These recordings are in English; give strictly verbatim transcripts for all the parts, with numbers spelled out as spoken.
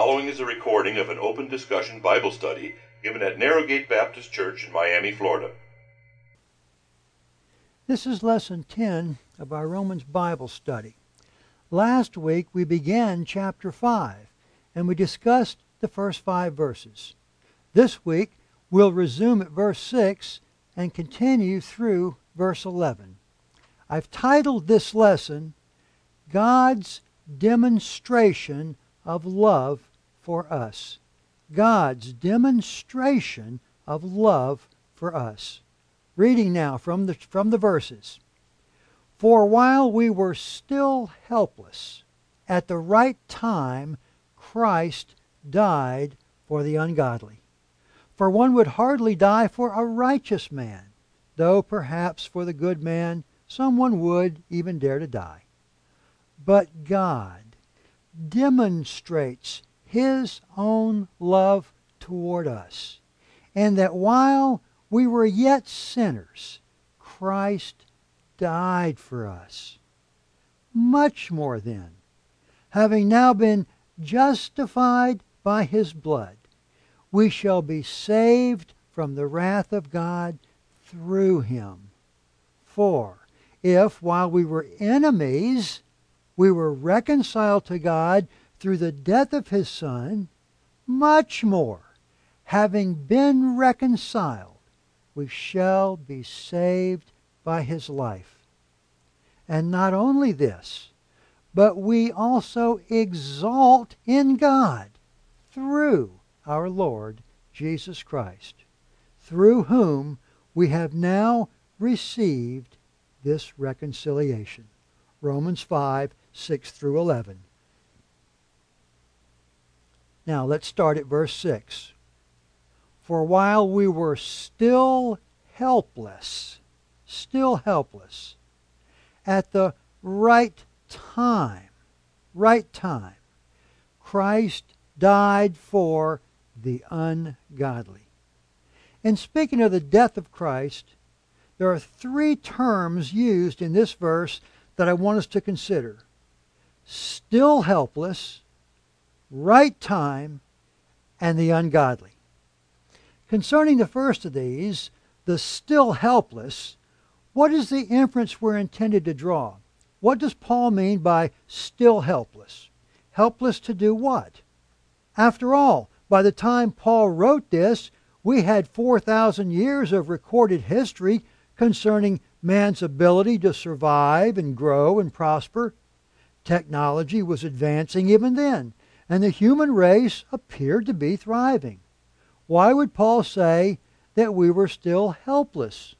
following is a recording of an open discussion Bible study given at Narrowgate Baptist Church in Miami, Florida. This is lesson ten of our Romans Bible study. Last week we began chapter five and we discussed the first five verses. This week we'll resume at verse six and continue through verse eleven. I've titled this lesson, God's Demonstration of Love for Us. God's demonstration of love for us. Reading now from the, from the verses. For while we were still helpless, at the right time Christ died for the ungodly. For one would hardly die for a righteous man, though perhaps for the good man someone would even dare to die. But God demonstrates His own love toward us, and that while we were yet sinners, Christ died for us. Much more then, having now been justified by His blood, we shall be saved from the wrath of God through Him. For if, while we were enemies, we were reconciled to God through the death of His Son, much more, having been reconciled, we shall be saved by His life. And not only this, but we also exalt in God through our Lord Jesus Christ, through whom we have now received this reconciliation. Romans five, six through eleven. Now let's start at verse six. For while we were still helpless, still helpless, at the right time, right time, Christ died for the ungodly. In speaking of the death of Christ, there are three terms used in this verse that I want us to consider. Still helpless, right time, and the ungodly. Concerning the first of these, the still helpless, what is the inference we're intended to draw? What does Paul mean by still helpless? Helpless to do what? After all, by the time Paul wrote this, we had four thousand years of recorded history concerning man's ability to survive and grow and prosper. Technology was advancing even then, and the human race appeared to be thriving. Why would Paul say that we were still helpless?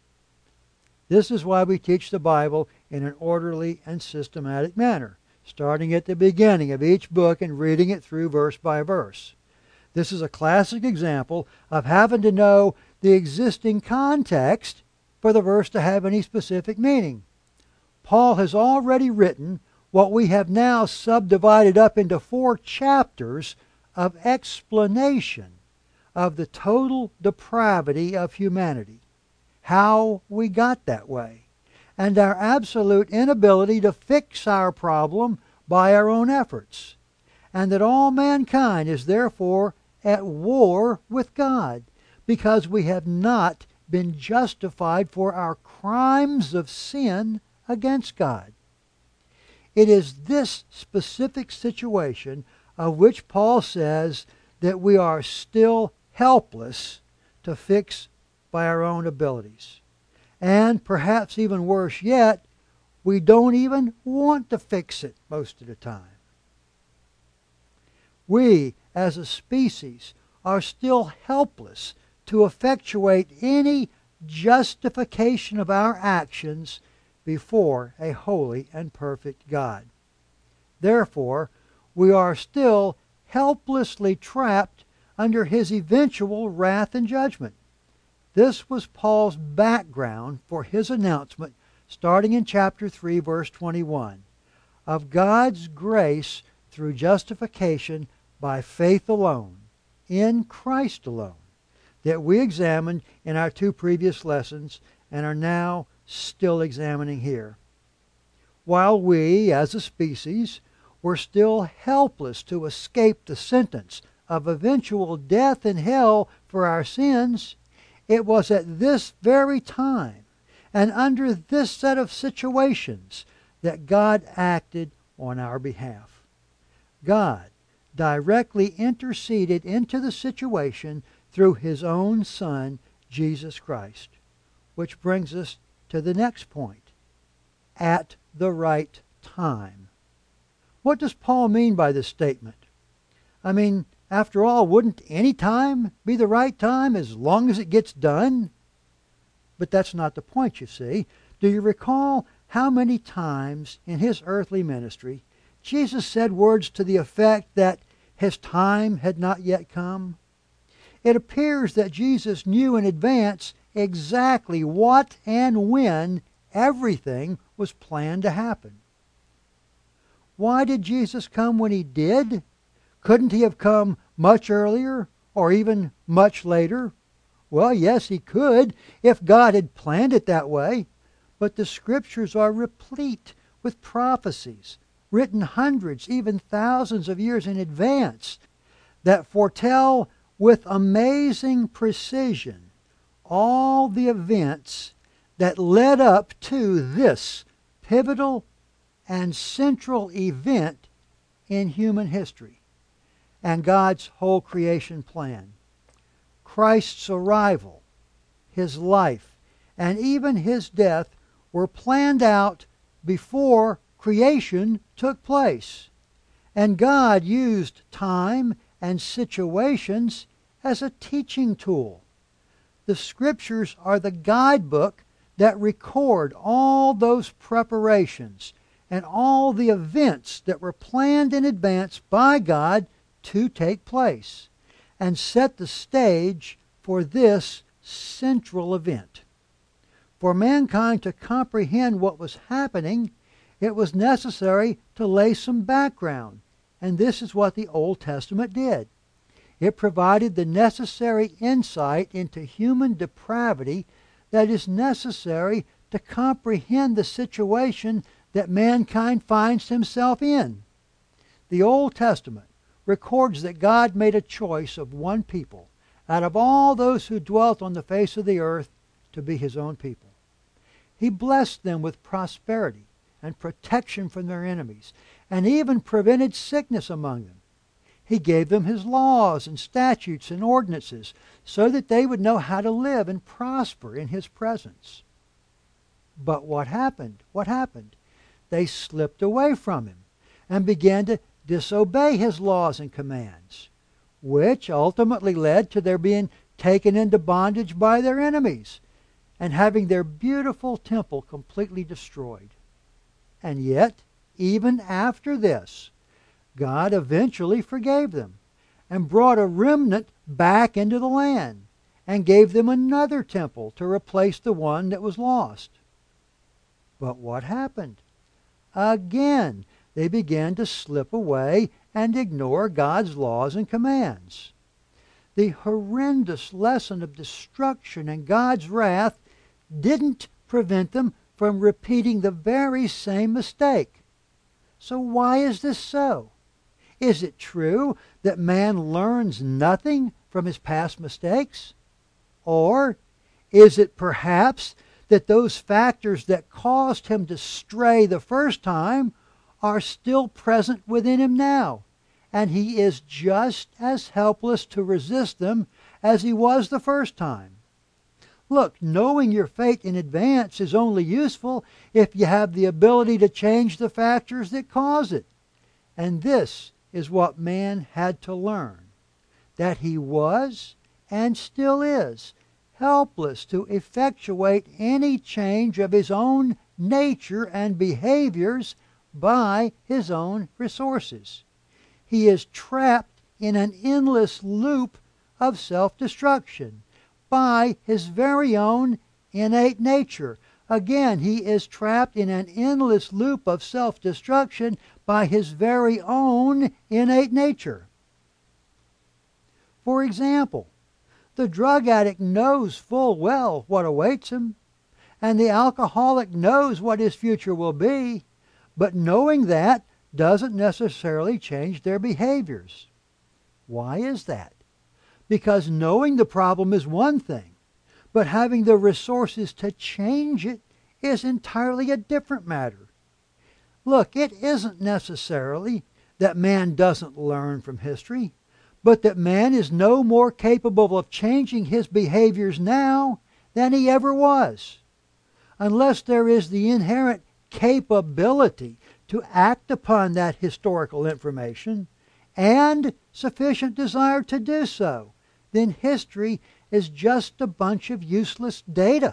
This is why we teach the Bible in an orderly and systematic manner, starting at the beginning of each book and reading it through verse by verse. This is a classic example of having to know the existing context for the verse to have any specific meaning. Paul has already written what we have now subdivided up into four chapters of explanation of the total depravity of humanity, how we got that way, and our absolute inability to fix our problem by our own efforts, and that all mankind is therefore at war with God because we have not been justified for our crimes of sin against God. It is this specific situation of which Paul says that we are still helpless to fix by our own abilities. And perhaps even worse yet, we don't even want to fix it most of the time. We, as a species, are still helpless to effectuate any justification of our actions before a holy and perfect God. Therefore, we are still helplessly trapped under His eventual wrath and judgment. This was Paul's background for his announcement, starting in chapter three, verse twenty-one, of God's grace through justification by faith alone, in Christ alone, that we examined in our two previous lessons and are now still examining here. While we, as a species, were still helpless to escape the sentence of eventual death in hell for our sins, it was at this very time and under this set of situations that God acted on our behalf. God directly interceded into the situation through His own Son, Jesus Christ. Which brings us to the next point. At the right time. What does Paul mean by this statement? I mean, after all, wouldn't any time be the right time as long as it gets done? But that's not the point, you see. Do you recall how many times in His earthly ministry Jesus said words to the effect that His time had not yet come? It appears that Jesus knew in advance exactly what and when everything was planned to happen. Why did Jesus come when He did? Couldn't He have come much earlier or even much later? Well, yes, He could if God had planned it that way. But the Scriptures are replete with prophecies written hundreds, even thousands of years in advance that foretell with amazing precision all the events that led up to this pivotal and central event in human history and God's whole creation plan. Christ's arrival, His life, and even His death were planned out before creation took place. And God used time and situations as a teaching tool. The Scriptures are the guidebook that record all those preparations and all the events that were planned in advance by God to take place, and set the stage for this central event. For mankind to comprehend what was happening, it was necessary to lay some background, and this is what the Old Testament did. It provided the necessary insight into human depravity that is necessary to comprehend the situation that mankind finds himself in. The Old Testament records that God made a choice of one people out of all those who dwelt on the face of the earth to be His own people. He blessed them with prosperity and protection from their enemies, and even prevented sickness among them. He gave them His laws and statutes and ordinances so that they would know how to live and prosper in His presence. But what happened? What happened? They slipped away from Him and began to disobey His laws and commands, which ultimately led to their being taken into bondage by their enemies and having their beautiful temple completely destroyed. And yet, even after this, God eventually forgave them and brought a remnant back into the land and gave them another temple to replace the one that was lost. But what happened? Again, they began to slip away and ignore God's laws and commands. The horrendous lesson of destruction and God's wrath didn't prevent them from repeating the very same mistake. So why is this so? Is it true that man learns nothing from his past mistakes? Or is it perhaps that those factors that caused him to stray the first time are still present within him now, and he is just as helpless to resist them as he was the first time? Look, knowing your fate in advance is only useful if you have the ability to change the factors that cause it. And this is what man had to learn, that he was, and still is, helpless to effectuate any change of his own nature and behaviors by his own resources. He is trapped in an endless loop of self-destruction by his very own innate nature. Again, he is trapped in an endless loop of self-destruction by his very own innate nature. For example, the drug addict knows full well what awaits him, and the alcoholic knows what his future will be, but knowing that doesn't necessarily change their behaviors. Why is that? Because knowing the problem is one thing, but having the resources to change it is entirely a different matter. Look, it isn't necessarily that man doesn't learn from history, but that man is no more capable of changing his behaviors now than he ever was, unless there is the inherent capability to act upon that historical information and sufficient desire to do so. Then history is just a bunch of useless data.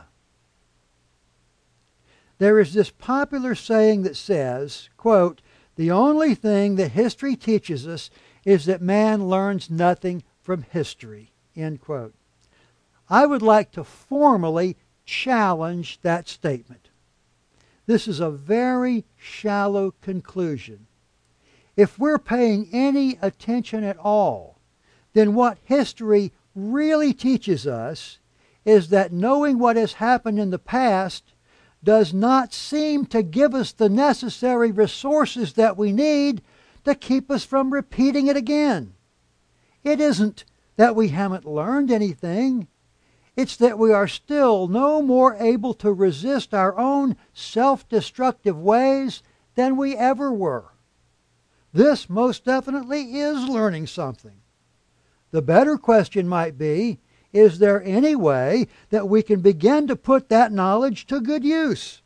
There is this popular saying that says, quote, "The only thing that history teaches us is that man learns nothing from history," end quote. I would like to formally challenge that statement. This is a very shallow conclusion. If we're paying any attention at all, then what history really teaches us is that knowing what has happened in the past does not seem to give us the necessary resources that we need to keep us from repeating it again. It isn't that we haven't learned anything. It's that we are still no more able to resist our own self-destructive ways than we ever were. This most definitely is learning something. The better question might be, is there any way that we can begin to put that knowledge to good use?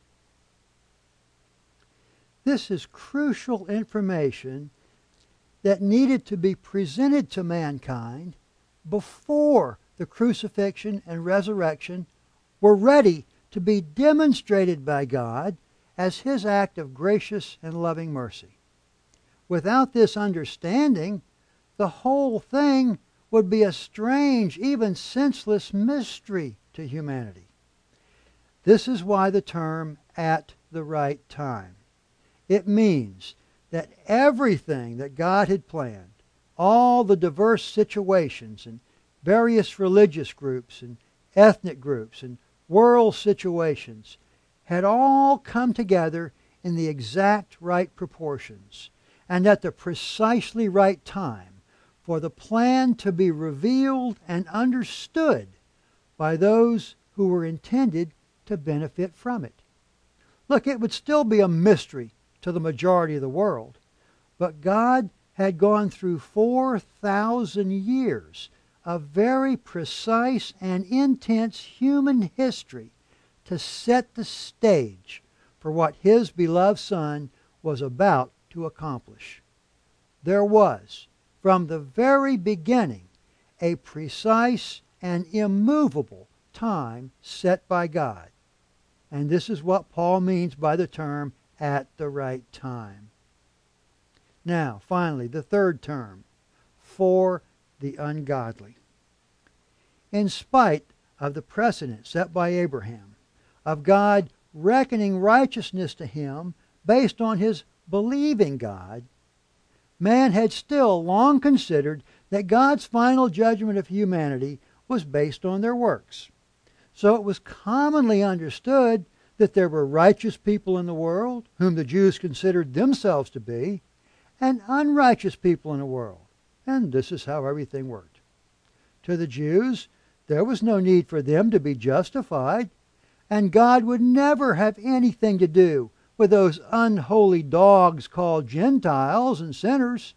This is crucial information that needed to be presented to mankind before the crucifixion and resurrection were ready to be demonstrated by God as His act of gracious and loving mercy. Without this understanding, the whole thing would be a strange, even senseless mystery to humanity. This is why the term "at the right time." It means that everything that God had planned, all the diverse situations and various religious groups and ethnic groups and world situations, had all come together in the exact right proportions and at the precisely right time for the plan to be revealed and understood by those who were intended to benefit from it. Look, it would still be a mystery to the majority of the world, but God had gone through four thousand years of very precise and intense human history to set the stage for what His beloved Son was about to accomplish. There was, from the very beginning, a precise and immovable time set by God. And this is what Paul means by the term "at the right time." Now, finally, the third term, "for the ungodly." In spite of the precedent set by Abraham of God reckoning righteousness to him based on his believing God, man had still long considered that God's final judgment of humanity was based on their works. So it was commonly understood that there were righteous people in the world, whom the Jews considered themselves to be, and unrighteous people in the world. And this is how everything worked. To the Jews, there was no need for them to be justified, and God would never have anything to do with those unholy dogs called Gentiles and sinners.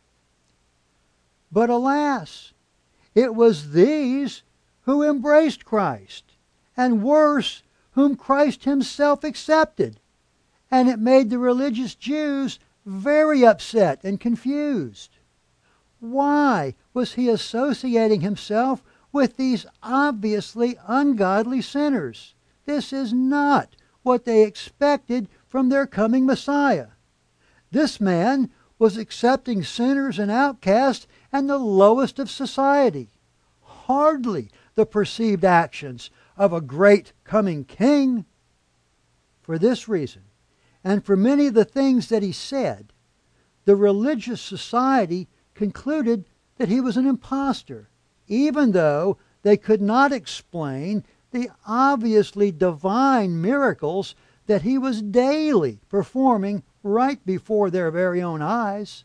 But alas, it was these who embraced Christ, and worse, whom Christ Himself accepted. And it made the religious Jews very upset and confused. Why was He associating Himself with these obviously ungodly sinners? This is not what they expected from their coming Messiah. This man was accepting sinners and outcasts and the lowest of society. Hardly the perceived actions of a great coming king. For this reason, and for many of the things that he said, the religious society concluded that he was an impostor, even though they could not explain the obviously divine miracles that he was daily performing right before their very own eyes.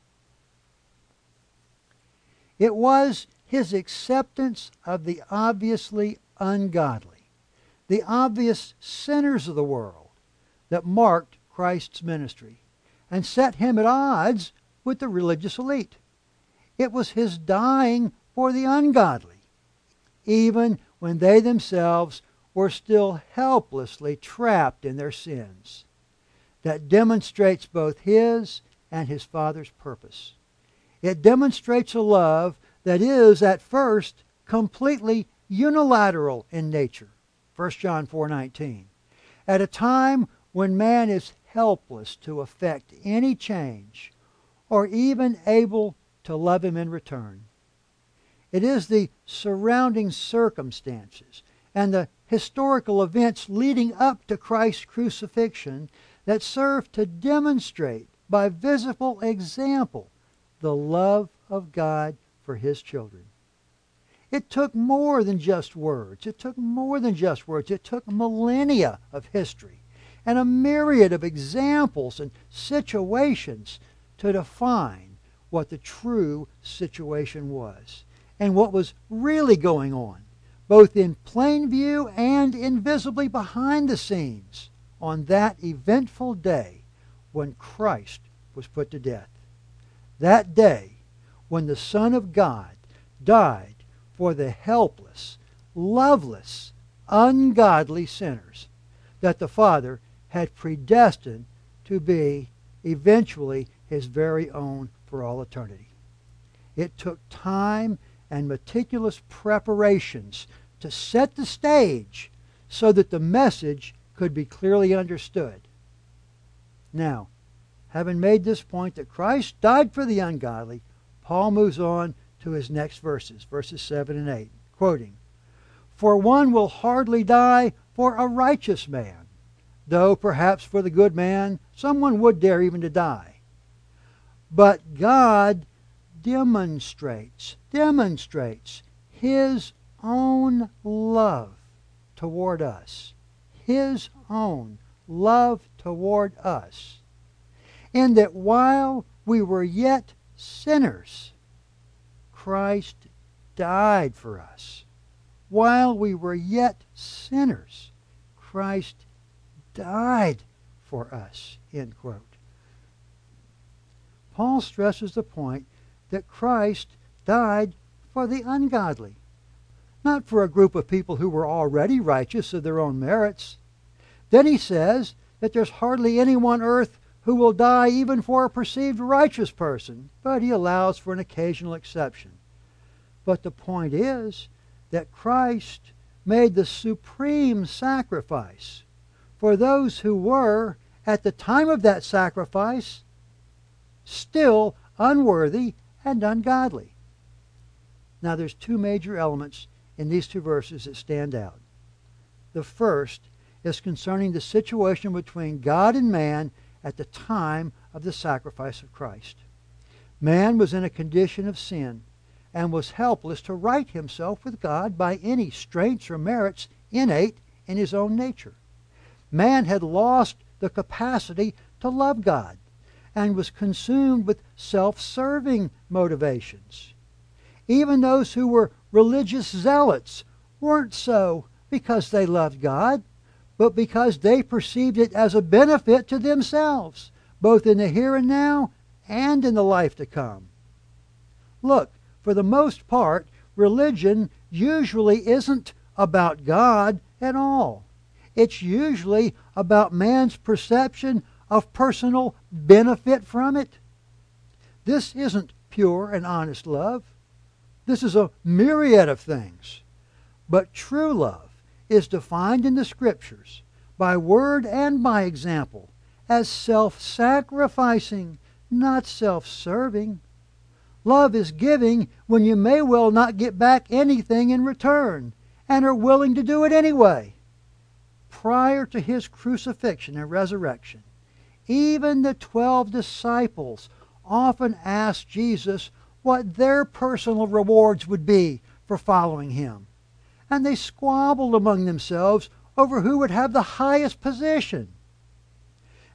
It was his acceptance of the obviously ungodly, the obvious sinners of the world, that marked Christ's ministry and set him at odds with the religious elite. It was his dying for the ungodly, even when they themselves were still helplessly trapped in their sins, that demonstrates both his and his Father's purpose. It demonstrates a love that is, at first, completely unilateral in nature. First John four nineteen. At a time when man is helpless to effect any change or even able to love him in return. It is the surrounding circumstances and the historical events leading up to Christ's crucifixion that serve to demonstrate by visible example the love of God for his children. It took more than just words. It took more than just words. It took millennia of history and a myriad of examples and situations to define what the true situation was and what was really going on, both in plain view and invisibly behind the scenes, on that eventful day when Christ was put to death. That day when the Son of God died for the helpless, loveless, ungodly sinners that the Father had predestined to be eventually his very own for all eternity. It took time and meticulous preparations to set the stage so that the message could be clearly understood. Now, having made this point that Christ died for the ungodly, Paul moves on to his next verses, verses seven and eight, quoting, "For one will hardly die for a righteous man, though perhaps for the good man someone would dare even to die. But God demonstrates, demonstrates His own love toward us, His own love toward us, in that while we were yet sinners, Christ died for us. While we were yet sinners, Christ died for us." End quote. Paul stresses the point that Christ died for the ungodly, not for a group of people who were already righteous of their own merits. Then he says that there's hardly anyone on earth who will die even for a perceived righteous person, but he allows for an occasional exception. But the point is that Christ made the supreme sacrifice for those who were, at the time of that sacrifice, still unworthy and ungodly. Now there's two major elements in these two verses that stand out. The first is concerning the situation between God and man at the time of the sacrifice of Christ. Man was in a condition of sin and was helpless to right himself with God by any strengths or merits innate in his own nature. Man had lost the capacity to love God and was consumed with self-serving motivations. Even those who were religious zealots weren't so because they loved God, but because they perceived it as a benefit to themselves, both in the here and now and in the life to come. Look, for the most part, religion usually isn't about God at all. It's usually about man's perception of personal benefit from it. This isn't pure and honest love. This is a myriad of things. But true love is defined in the Scriptures, by word and by example, as self-sacrificing, not self-serving. Love is giving when you may well not get back anything in return, and are willing to do it anyway. Prior to His crucifixion and resurrection, even the twelve disciples often asked Jesus what their personal rewards would be for following Him. And they squabbled among themselves over who would have the highest position.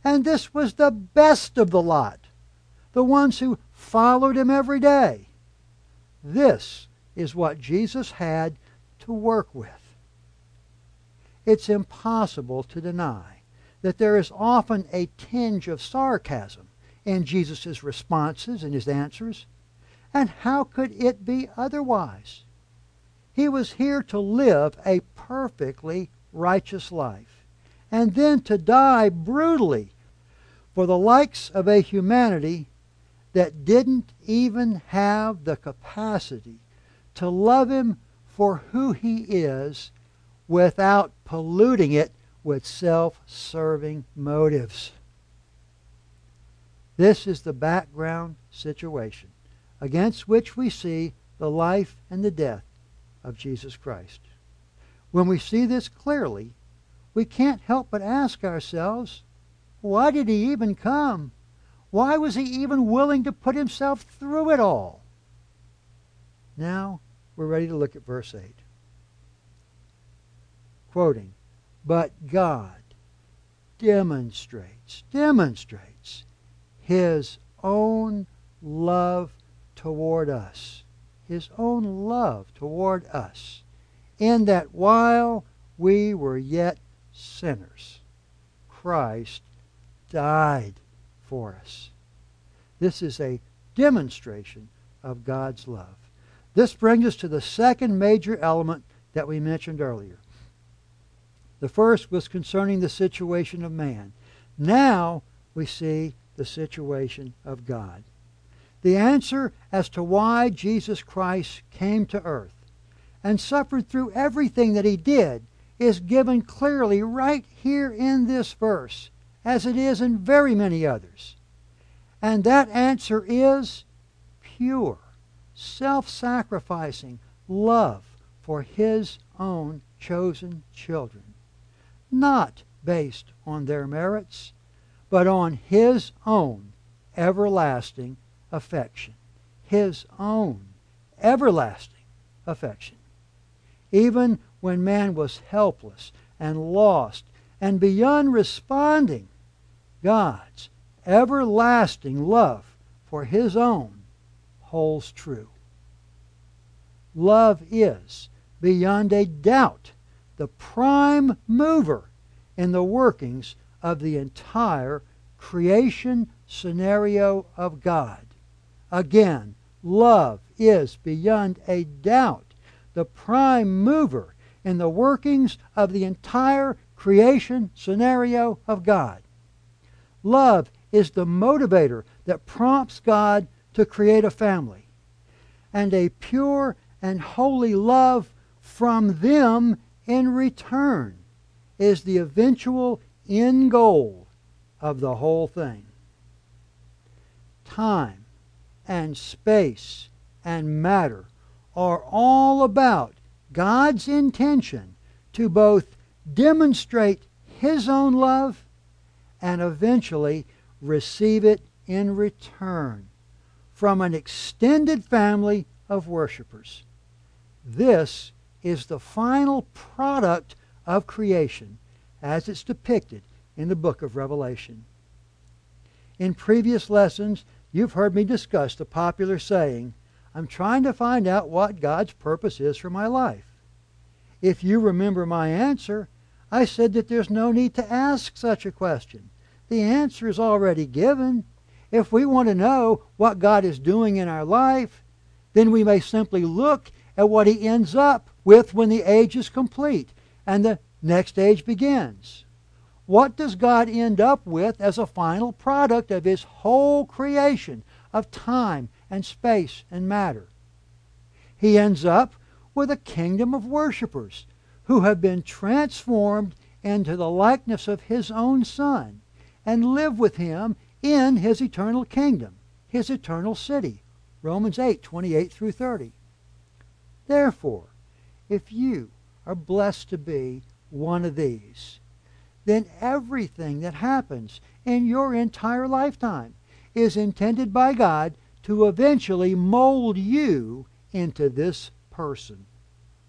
And this was the best of the lot, the ones who followed him every day. This is what Jesus had to work with. It's impossible to deny that there is often a tinge of sarcasm in Jesus' responses and his answers. And how could it be otherwise? He was here to live a perfectly righteous life, and then to die brutally for the likes of a humanity that didn't even have the capacity to love him for who he is without polluting it with self-serving motives. This is the background situation against which we see the life and the death of Jesus Christ. When we see this clearly, we can't help but ask ourselves, why did he even come? Why was he even willing to put himself through it all? Now we're ready to look at verse eight. Quoting, "But God demonstrates, demonstrates his own love toward us, his own love toward us, in that while we were yet sinners, Christ died for us." This is a demonstration of God's love. This brings us to the second major element that we mentioned earlier. The first was concerning the situation of man. Now we see the situation of God. The answer as to why Jesus Christ came to earth and suffered through everything that he did is given clearly right here in this verse, as it is in very many others. And that answer is pure, self-sacrificing love for his own chosen children, not based on their merits, but on his own everlasting affection. His own everlasting affection. Even when man was helpless and lost and beyond responding, God's everlasting love for his own holds true. Love is, beyond a doubt, the prime mover in the workings of the entire creation scenario of God. Again, love is, beyond a doubt, the prime mover in the workings of the entire creation scenario of God. Love is the motivator that prompts God to create a family. And a pure and holy love from them in return is the eventual end goal of the whole thing. Time and space and matter are all about God's intention to both demonstrate his own love and eventually receive it in return from an extended family of worshipers. This is the final product of creation as it's depicted in the book of Revelation. In previous lessons, you've heard me discuss the popular saying, "I'm trying to find out what God's purpose is for my life." If you remember my answer, I said that there's no need to ask such a question. The answer is already given. If we want to know what God is doing in our life, then we may simply look at what he ends up with when the age is complete and the next age begins. What does God end up with as a final product of his whole creation of time and space and matter? He ends up with a kingdom of worshipers who have been transformed into the likeness of his own Son and live with him in his eternal kingdom, his eternal city. Romans eight, twenty-eight through thirty. Therefore, if you are blessed to be one of these, then everything that happens in your entire lifetime is intended by God to eventually mold you into this person.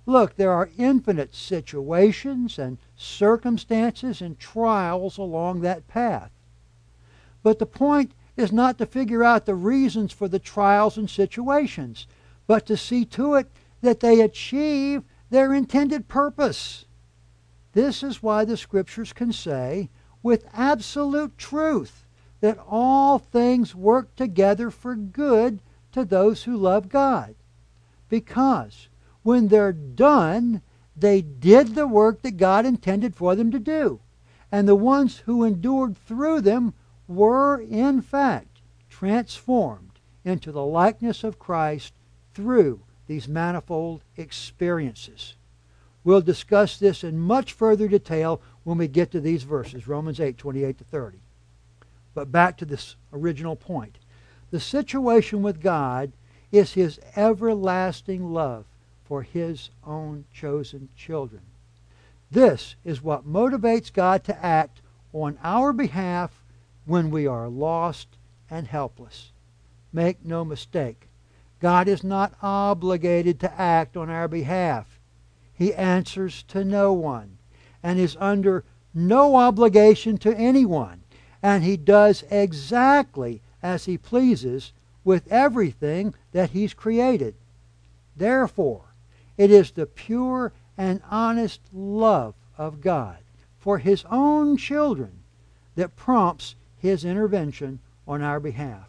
Look, there are infinite situations and circumstances and trials along that path. But the point is not to figure out the reasons for the trials and situations, but to see to it that they achieve their intended purpose. This is why the Scriptures can say with absolute truth that all things work together for good to those who love God. Because when they're done, they did the work that God intended for them to do. And the ones who endured through them were, in fact, transformed into the likeness of Christ through these manifold experiences. We'll discuss this in much further detail when we get to these verses, Romans eight, twenty-eight to thirty. But back to this original point. The situation with God is His everlasting love for His own chosen children. This is what motivates God to act on our behalf when we are lost and helpless. Make no mistake, God is not obligated to act on our behalf. He answers to no one and is under no obligation to anyone. And He does exactly as He pleases with everything that He's created. Therefore, it is the pure and honest love of God for His own children that prompts His intervention on our behalf.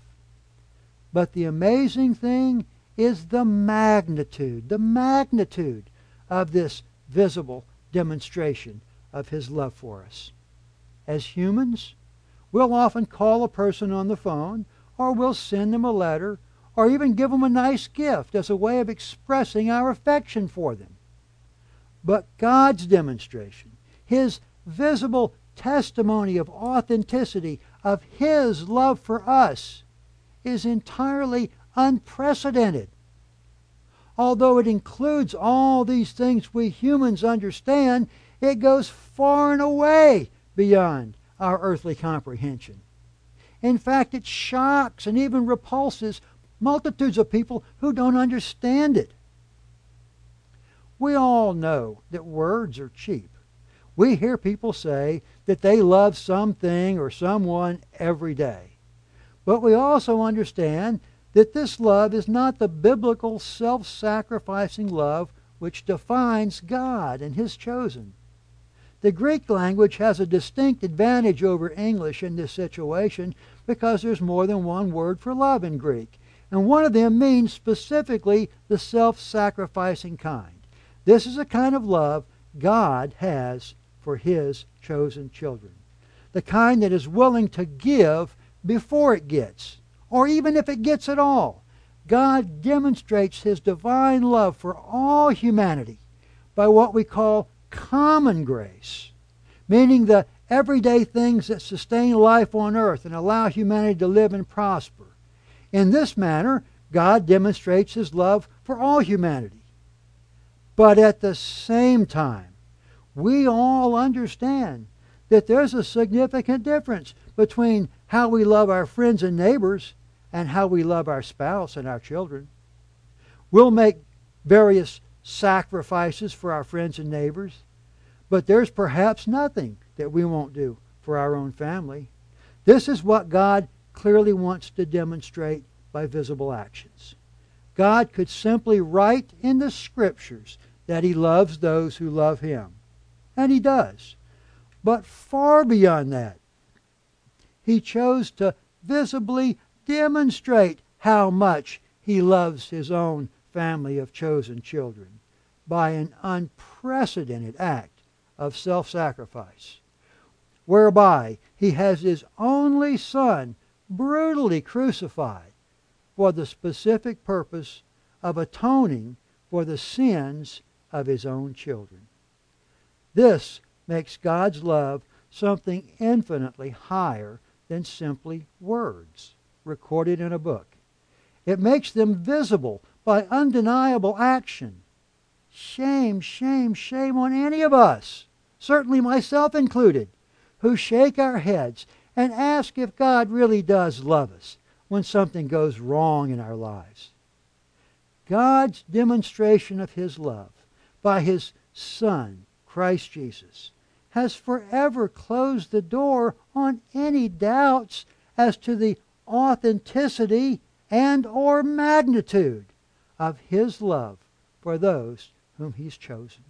But the amazing thing is the magnitude, the magnitude of this visible demonstration of His love for us. As humans, we'll often call a person on the phone, or we'll send them a letter, or even give them a nice gift as a way of expressing our affection for them. But God's demonstration, His visible testimony of authenticity of His love for us, is entirely unprecedented. Although it includes all these things we humans understand, it goes far and away beyond our earthly comprehension. In fact, it shocks and even repulses multitudes of people who don't understand it. We all know that words are cheap. We hear people say that they love something or someone every day. But we also understand that this love is not the biblical self-sacrificing love which defines God and His chosen. The Greek language has a distinct advantage over English in this situation because there's more than one word for love in Greek. And one of them means specifically the self-sacrificing kind. This is a kind of love God has for His chosen children. The kind that is willing to give before it gets, or even if it gets at all. God demonstrates His divine love for all humanity by what we call common grace, meaning the everyday things that sustain life on earth and allow humanity to live and prosper. In this manner, God demonstrates His love for all humanity. But at the same time, we all understand that there's a significant difference between how we love our friends and neighbors and how we love our spouse and our children. We'll make various sacrifices for our friends and neighbors, but there's perhaps nothing that we won't do for our own family. This is what God clearly wants to demonstrate by visible actions. God could simply write in the Scriptures that He loves those who love Him. And He does. But far beyond that, He chose to visibly demonstrate how much He loves His own family of chosen children by an unprecedented act of self-sacrifice, whereby He has His only Son brutally crucified for the specific purpose of atoning for the sins of His own children. This makes God's love something infinitely higher than simply words recorded in a book. It makes them visible by undeniable action. Shame, shame, shame on any of us, certainly myself included, who shake our heads and ask if God really does love us when something goes wrong in our lives. God's demonstration of His love by His Son, Christ Jesus, has forever closed the door on any doubts as to the authenticity and or magnitude of His love for those whom He's chosen.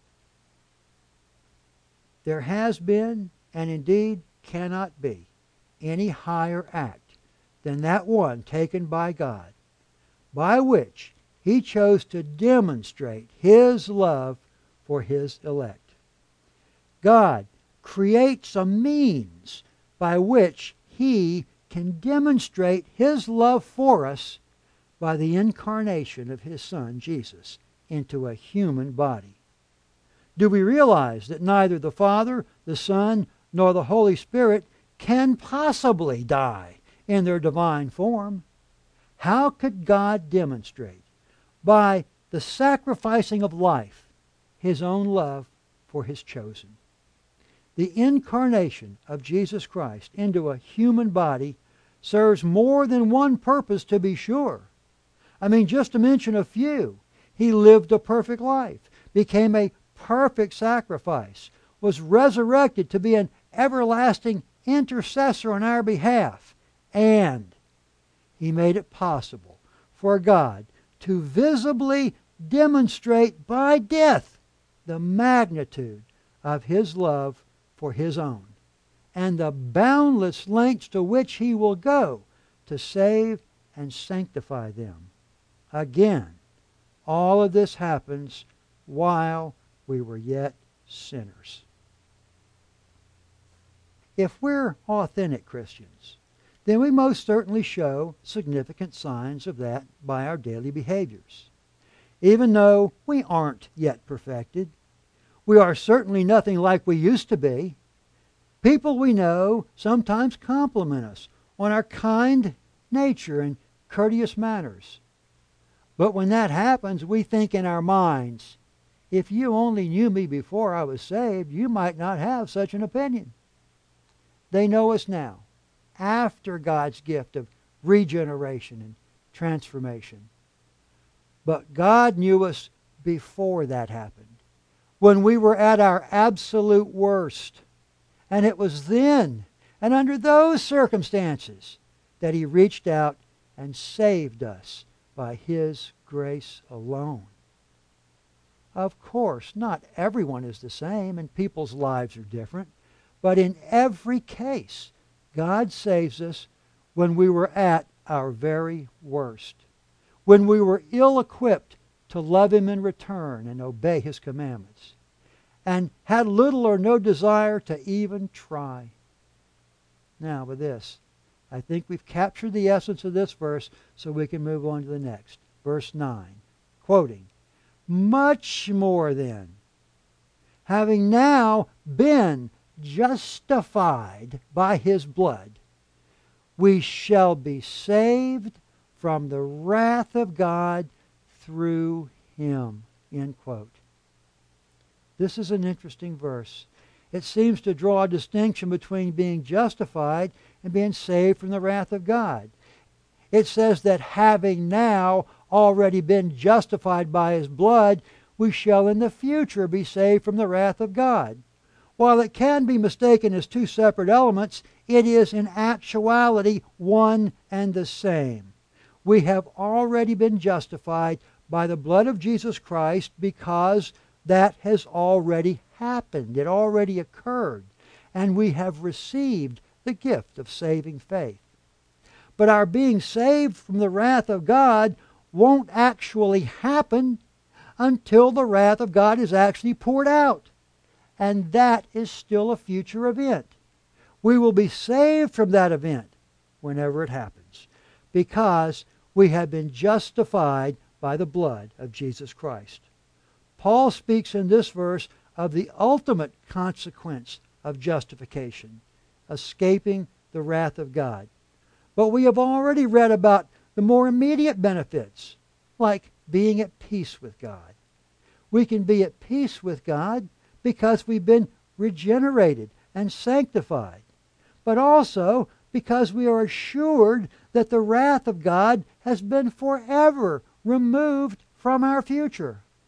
There has been, and indeed cannot be, any higher act than that one taken by God, by which He chose to demonstrate His love for His elect. God creates a means by which He can demonstrate His love for us by the incarnation of His Son, Jesus, into a human body. Do we realize that neither the Father, the Son, nor the Holy Spirit can possibly die in their divine form? How could God demonstrate, by the sacrificing of life, His own love for His chosen? The incarnation of Jesus Christ into a human body serves more than one purpose, to be sure. I mean, just to mention a few, He lived a perfect life, became a perfect sacrifice, was resurrected to be an everlasting intercessor on our behalf, and He made it possible for God to visibly demonstrate by death the magnitude of His love for His own, and the boundless lengths to which He will go to save and sanctify them. Again, all of this happens while we were yet sinners. If we're authentic Christians, then we most certainly show significant signs of that by our daily behaviors. Even though we aren't yet perfected, we are certainly nothing like we used to be. People we know sometimes compliment us on our kind nature and courteous manners. But when that happens, we think in our minds, if you only knew me before I was saved, you might not have such an opinion. They know us now, after God's gift of regeneration and transformation. But God knew us before that happened, when we were at our absolute worst. And it was then, and under those circumstances, that He reached out and saved us by His grace alone. Of course, not everyone is the same, and people's lives are different. But in every case, God saves us when we were at our very worst, when we were ill-equipped to love Him in return and obey His commandments, and had little or no desire to even try. Now, with this, I think we've captured the essence of this verse, so we can move on to the next. Verse nine, quoting, "Much more then, having now been justified by His blood, we shall be saved from the wrath of God through Him." End quote. This is an interesting verse. It seems to draw a distinction between being justified and being saved from the wrath of God. It says that having now already been justified by His blood, we shall in the future be saved from the wrath of God. While it can be mistaken as two separate elements, it is in actuality one and the same. We have already been justified by the blood of Jesus Christ because that has already happened. It already occurred. And we have received the gift of saving faith. But our being saved from the wrath of God won't actually happen until the wrath of God is actually poured out. And that is still a future event. We will be saved from that event whenever it happens, because we have been justified by the blood of Jesus Christ. Paul speaks in this verse of the ultimate consequence of justification, escaping the wrath of God. But we have already read about the more immediate benefits, like being at peace with God. We can be at peace with God because we've been regenerated and sanctified, but also because we are assured that the wrath of God has been forever removed from our future.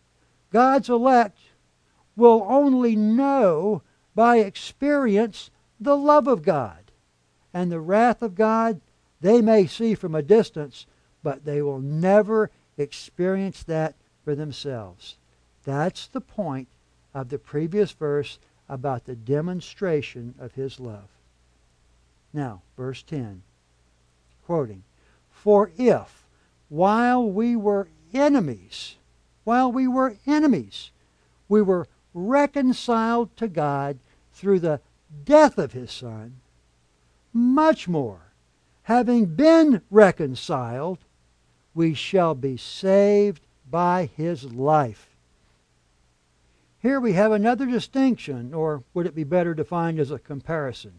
God's elect will only know by experience the love of God. And the wrath of God they may see from a distance, but they will never experience that for themselves. That's the point of the previous verse about the demonstration of His love. Now, verse ten, quoting, "For if, while we were enemies, while we were enemies, we were reconciled to God through the death of His Son, much more, having been reconciled, we shall be saved by His life." Here we have another distinction, or would it be better defined as a comparison?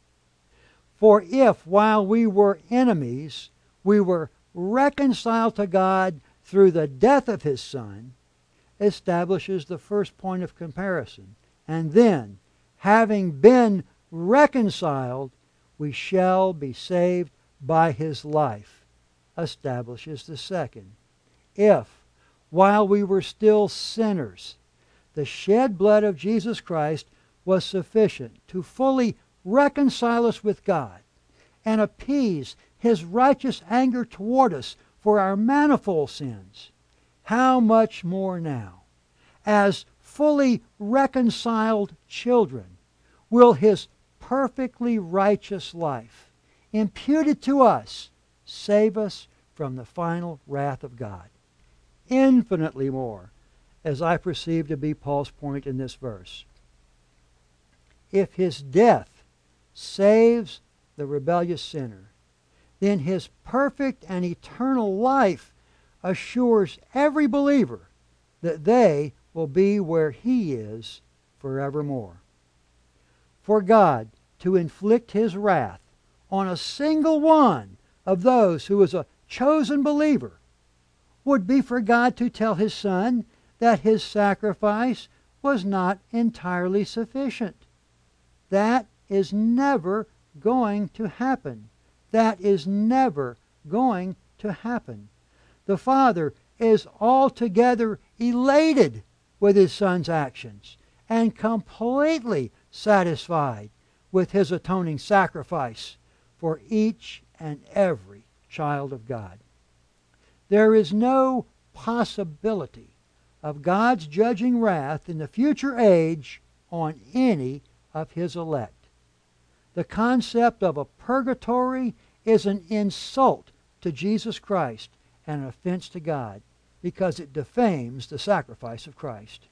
For if, while we were enemies, we were reconciled to God through the death of His Son, establishes the first point of comparison. And then, having been reconciled, we shall be saved by His life, establishes the second. If, while we were still sinners, the shed blood of Jesus Christ was sufficient to fully reconcile us with God and appease His righteous anger toward us for our manifold sins, how much more now, as fully reconciled children, will His perfectly righteous life, imputed to us, save us from the final wrath of God. Infinitely more, as I perceive to be Paul's point in this verse. If His death saves the rebellious sinner, then His perfect and eternal life assures every believer that they will be where He is forevermore. For God to inflict His wrath on a single one of those who is a chosen believer would be for God to tell His Son that His sacrifice was not entirely sufficient. That is never going to happen. That is never going to happen. The Father is altogether elated with His Son's actions and completely satisfied with His atoning sacrifice for each and every child of God. There is no possibility of God's judging wrath in the future age on any of His elect. The concept of a purgatory is an insult to Jesus Christ and an offense to God, because it defames the sacrifice of Christ.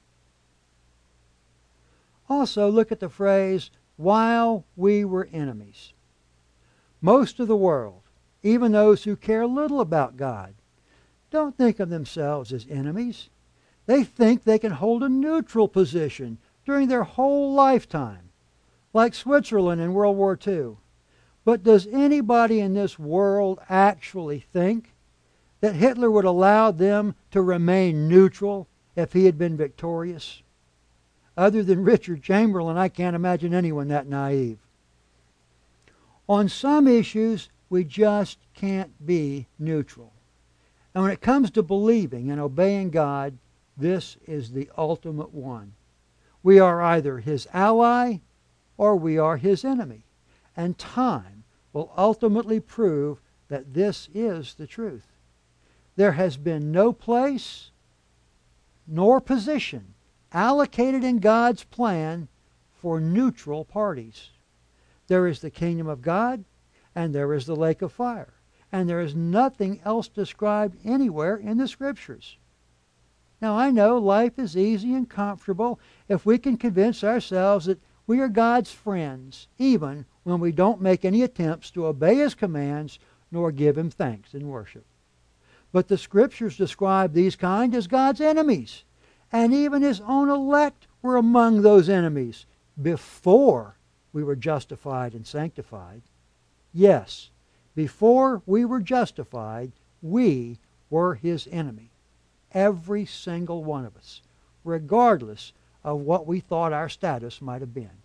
Also, look at the phrase, "while we were enemies." Most of the world, even those who care little about God, don't think of themselves as enemies. They think they can hold a neutral position during their whole lifetime, like Switzerland in World War Two. But does anybody in this world actually think that Hitler would allow them to remain neutral if he had been victorious? Other than Richard Chamberlain, I can't imagine anyone that naive. On some issues, we just can't be neutral. And when it comes to believing and obeying God, this is the ultimate one. We are either His ally or we are His enemy. And time will ultimately prove that this is the truth. There has been no place nor position allocated in God's plan for neutral parties. There is the kingdom of God, and there is the lake of fire. And there is nothing else described anywhere in the Scriptures. Now, I know life is easy and comfortable if we can convince ourselves that we are God's friends, even when we don't make any attempts to obey His commands nor give Him thanks in worship. But the Scriptures describe these kind as God's enemies, and even His own elect were among those enemies before we were justified and sanctified. Yes, before we were justified, we were His enemy. Every single one of us, regardless of what we thought our status might have been.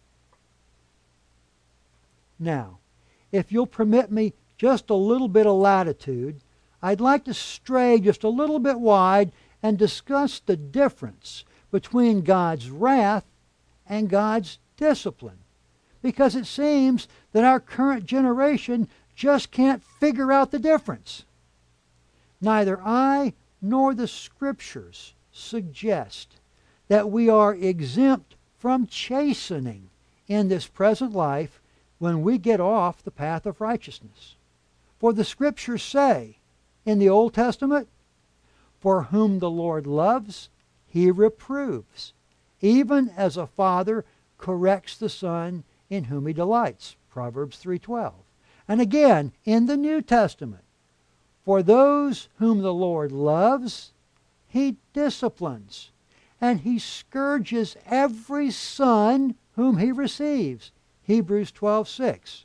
Now, if you'll permit me just a little bit of latitude, I'd like to stray just a little bit wide and discuss the difference between God's wrath and God's discipline, because it seems that our current generation just can't figure out the difference. Neither I nor the Scriptures suggest that we are exempt from chastening in this present life when we get off the path of righteousness. For the Scriptures say in the Old Testament, "For whom the Lord loves, He reproves, even as a father corrects the son in whom He delights." Proverbs three twelve. And again in the New Testament, "For those whom the Lord loves, He disciplines, and He scourges every son whom He receives." Hebrews twelve six.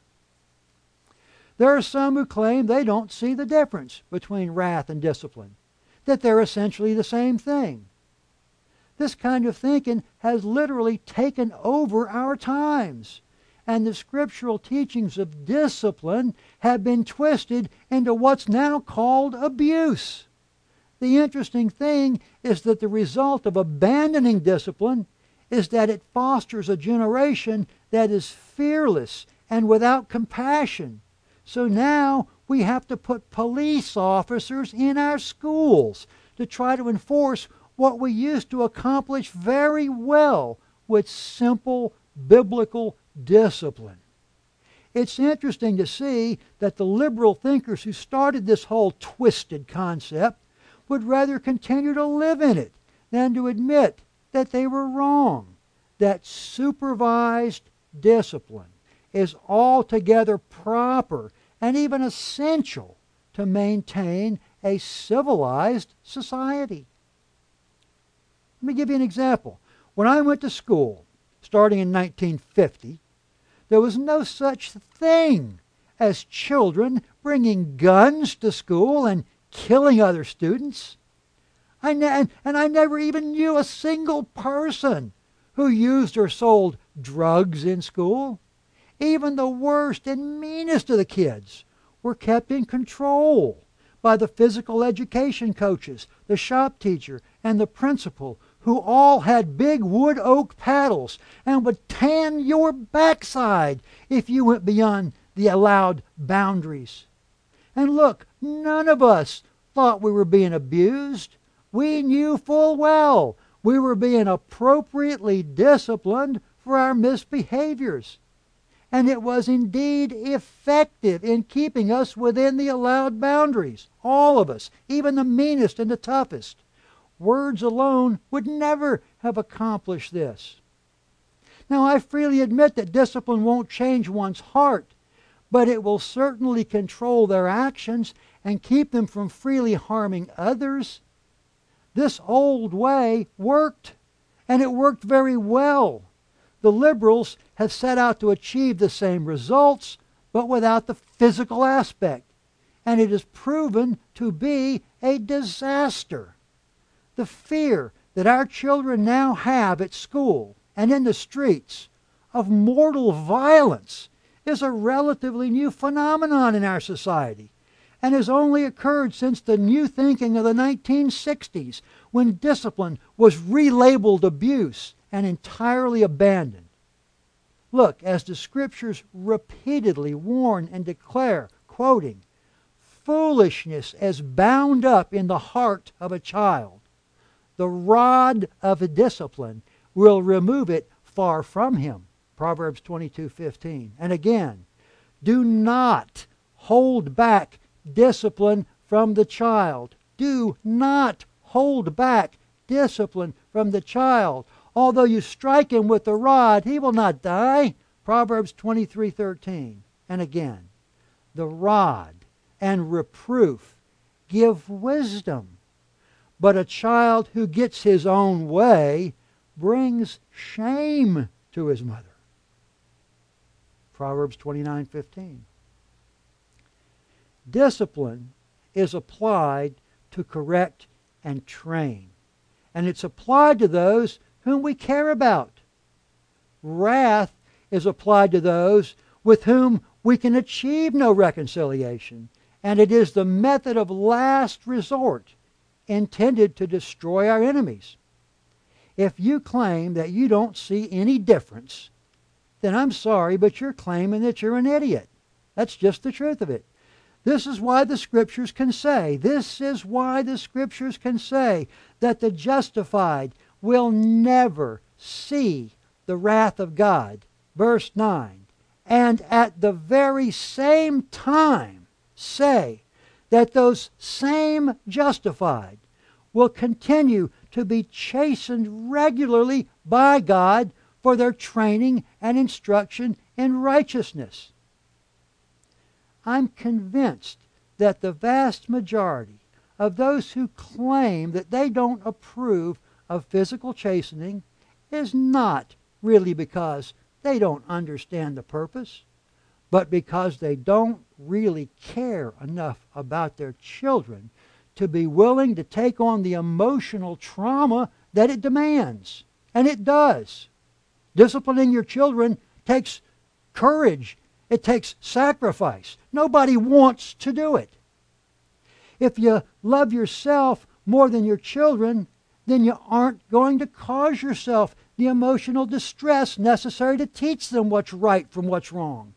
There are some who claim they don't see the difference between wrath and discipline, that they're essentially the same thing. This kind of thinking has literally taken over our times, and the scriptural teachings of discipline have been twisted into what's now called abuse. The interesting thing is that the result of abandoning discipline is that it fosters a generation that is fearless and without compassion. So now we have to put police officers in our schools to try to enforce what we used to accomplish very well with simple biblical discipline. It's interesting to see that the liberal thinkers who started this whole twisted concept would rather continue to live in it than to admit that they were wrong, that supervised discipline is altogether proper and even essential to maintain a civilized society. Let me give you an example. When I went to school, starting in nineteen fifty, there was no such thing as children bringing guns to school and killing other students. I ne- and I never even knew a single person who used or sold drugs in school. Even the worst and meanest of the kids were kept in control by the physical education coaches, the shop teacher, and the principal, who all had big wood oak paddles and would tan your backside if you went beyond the allowed boundaries. And look, none of us thought we were being abused. We knew full well we were being appropriately disciplined for our misbehaviors. And it was indeed effective in keeping us within the allowed boundaries. All of us, even the meanest and the toughest. Words alone would never have accomplished this. Now, I freely admit that discipline won't change one's heart, but it will certainly control their actions and keep them from freely harming others. This old way worked, and it worked very well. The liberals have set out to achieve the same results, but without the physical aspect, and it is proven to be a disaster. The fear that our children now have at school and in the streets of mortal violence is a relatively new phenomenon in our society, and has only occurred since the new thinking of the nineteen sixties, when discipline was relabeled abuse and entirely abandoned. Look, as the Scriptures repeatedly warn and declare, quoting, "Foolishness is bound up in the heart of a child. The rod of discipline will remove it far from him." Proverbs twenty-two fifteen. And again, "Do not hold back discipline from the child." Do not hold back discipline from the child. "Although you strike him with the rod, he will not die." Proverbs twenty-three thirteen. And again, "The rod and reproof give wisdom, but a child who gets his own way brings shame to his mother." Proverbs twenty-nine fifteen. Discipline is applied to correct and train, and it's applied to those whom we care about. Wrath is applied to those with whom we can achieve no reconciliation, and it is the method of last resort intended to destroy our enemies. if you claim that you don't see any difference, then I'm sorry, but you're claiming that you're an idiot. That's just the truth of it. This is why the Scriptures can say, this is why the Scriptures can say that the justified will never see the wrath of God. Verse nine. And at the very same time say that those same justified will continue to be chastened regularly by God for their training and instruction in righteousness. I'm convinced that the vast majority of those who claim that they don't approve of physical chastening is not really because they don't understand the purpose, but because they don't really care enough about their children to be willing to take on the emotional trauma that it demands. And it does. Disciplining your children takes courage. It takes sacrifice. Nobody wants to do it. If you love yourself more than your children, then you aren't going to cause yourself the emotional distress necessary to teach them what's right from what's wrong.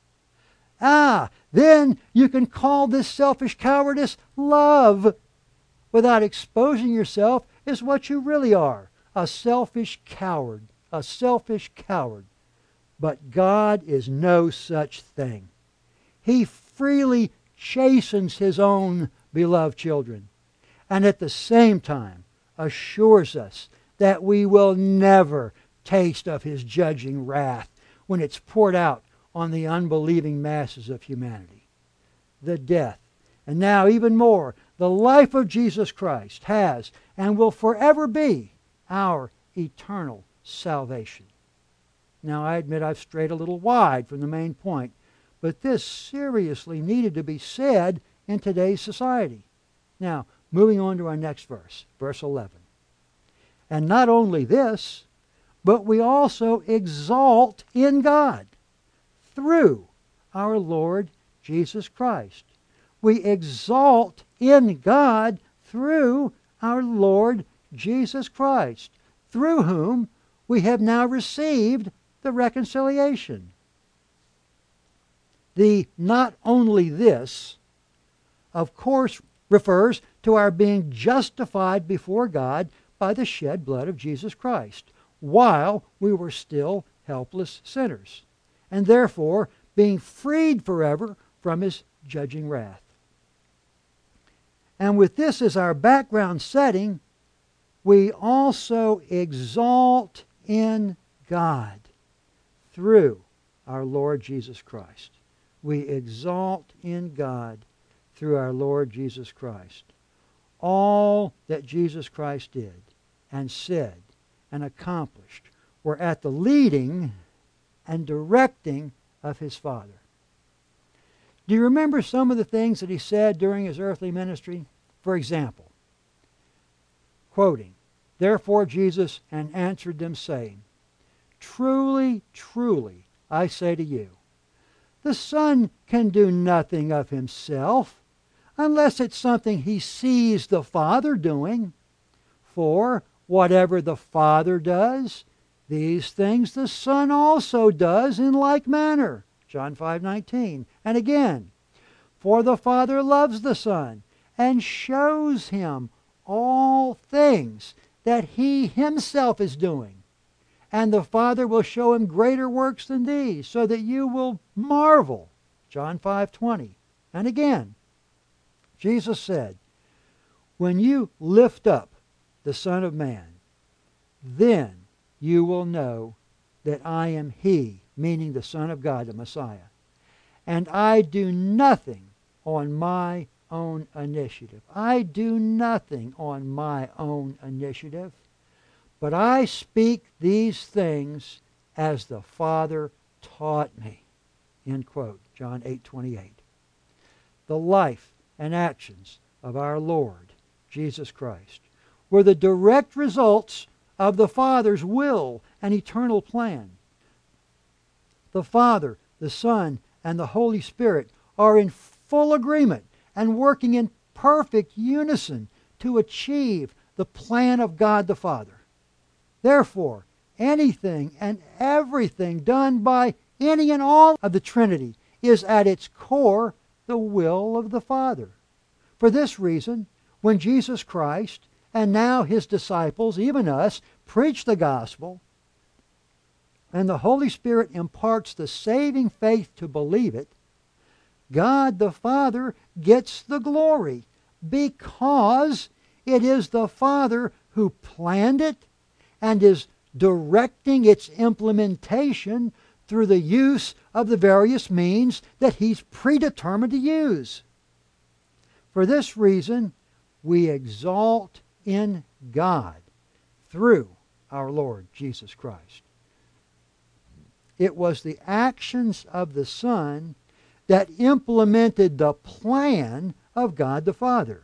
Ah, then you can call this selfish cowardice love without exposing yourself as what you really are, a selfish coward, a selfish coward. But God is no such thing. He freely chastens His own beloved children, and at the same time assures us that we will never taste of His judging wrath when it's poured out on the unbelieving masses of humanity. The death, and now even more, the life of Jesus Christ has and will forever be our eternal salvation. Now, I admit I've strayed a little wide from the main point, but this seriously needed to be said in today's society. Now, moving on to our next verse, verse eleven. And not only this, but we also exalt in God through our Lord Jesus Christ. We exalt in God through our Lord Jesus Christ, through whom we have now received the reconciliation. The not only this, of course, refers to our being justified before God by the shed blood of Jesus Christ, while we were still helpless sinners, and therefore being freed forever from His judging wrath. And with this as our background setting, we also exalt in God through our Lord Jesus Christ. We exalt in God through our Lord Jesus Christ. All that Jesus Christ did and said and accomplished were at the leading and directing of His Father. Do you remember some of the things that He said during His earthly ministry? For example, quoting, "Therefore Jesus and answered them, saying, Truly, truly, I say to you, the Son can do nothing of Himself, unless it's something He sees the Father doing. For whatever the Father does, these things the Son also does in like manner." John five nineteen. And again, "For the Father loves the Son, and shows Him all things that He Himself is doing. And the Father will show Him greater works than these, so that you will marvel." John five twenty. And again, Jesus said, "When you lift up the Son of Man, then you will know that I am He," meaning the Son of God, the Messiah. "And I do nothing on my own initiative." I do nothing on my own initiative, but I speak these things as the Father taught me. End quote. John eight twenty-eight. The life and actions of our Lord Jesus Christ were the direct results of the Father's will and eternal plan. The Father, the Son, and the Holy Spirit are in full agreement and working in perfect unison to achieve the plan of God the Father. Therefore, anything and everything done by any and all of the Trinity is at its core the will of the Father. For this reason, when Jesus Christ, and now His disciples, even us, preach the gospel, and the Holy Spirit imparts the saving faith to believe it, God the Father gets the glory, because it is the Father who planned it and is directing its implementation through the use of the various means that He's predetermined to use. For this reason, we exalt in God through our Lord Jesus Christ. It was the actions of the Son that implemented the plan of God the Father.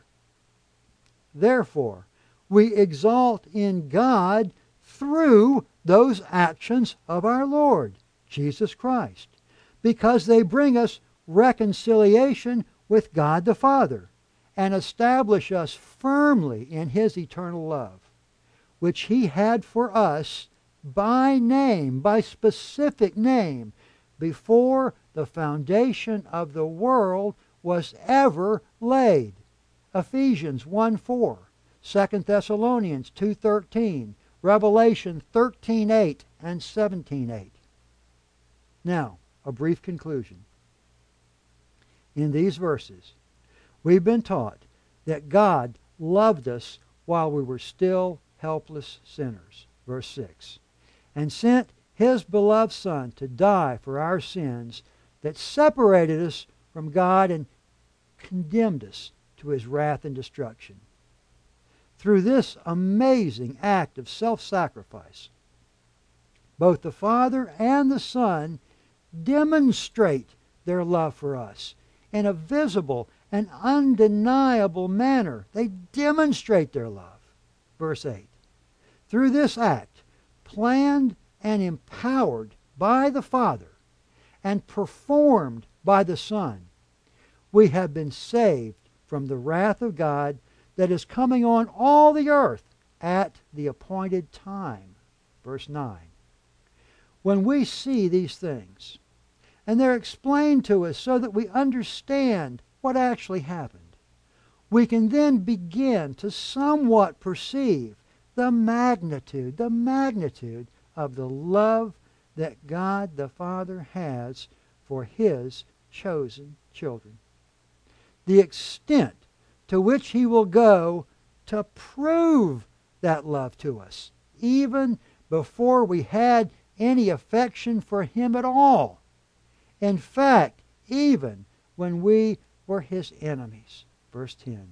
Therefore, we exalt in God through those actions of our Lord Jesus Christ, because they bring us reconciliation with God the Father and establish us firmly in His eternal love, which He had for us by name, by specific name, before the foundation of the world was ever laid. Ephesians one four, Second Thessalonians two thirteen, Revelation thirteen eight and seventeen eight. Now, a brief conclusion. In these verses, we've been taught that God loved us while we were still helpless sinners. Verse six. And sent His beloved Son to die for our sins that separated us from God and condemned us to His wrath and destruction. Through this amazing act of self-sacrifice, both the Father and the Son demonstrate their love for us in a visible and undeniable manner. They demonstrate their love. Verse eight. Through this act, planned and empowered by the Father and performed by the Son, we have been saved from the wrath of God that is coming on all the earth at the appointed time. Verse nine. When we see these things, and they're explained to us so that we understand what actually happened, we can then begin to somewhat perceive the magnitude, the magnitude of the love that God the Father has for His chosen children. The extent to which He will go to prove that love to us, even before we had any affection for Him at all. In fact, even when we were His enemies. Verse ten.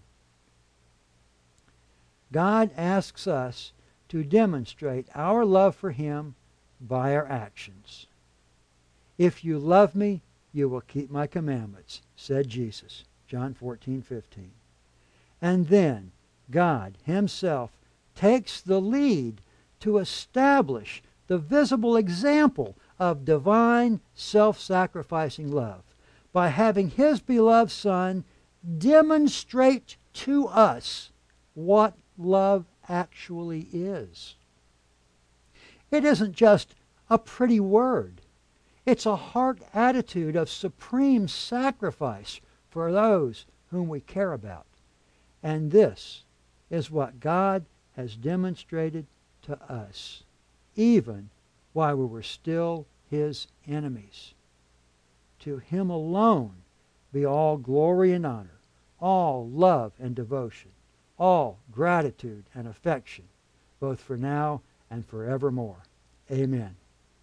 God asks us to demonstrate our love for Him by our actions. If you love me, you will keep my commandments, said Jesus. John fourteen fifteen. And then God Himself takes the lead to establish the visible example of divine self-sacrificing love by having His beloved Son demonstrate to us what love actually is. It isn't just a pretty word. It's a heart attitude of supreme sacrifice for those whom we care about. And this is what God has demonstrated to us, even while we were still His enemies. To Him alone be all glory and honor, all love and devotion, all gratitude and affection, both for now and forevermore. Amen.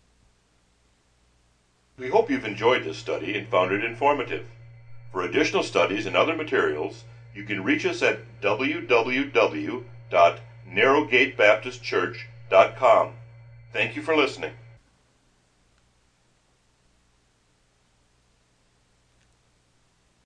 We hope you've enjoyed this study and found it informative. For additional studies and other materials, you can reach us at w w w dot narrowgate baptist church dot com. Thank you for listening.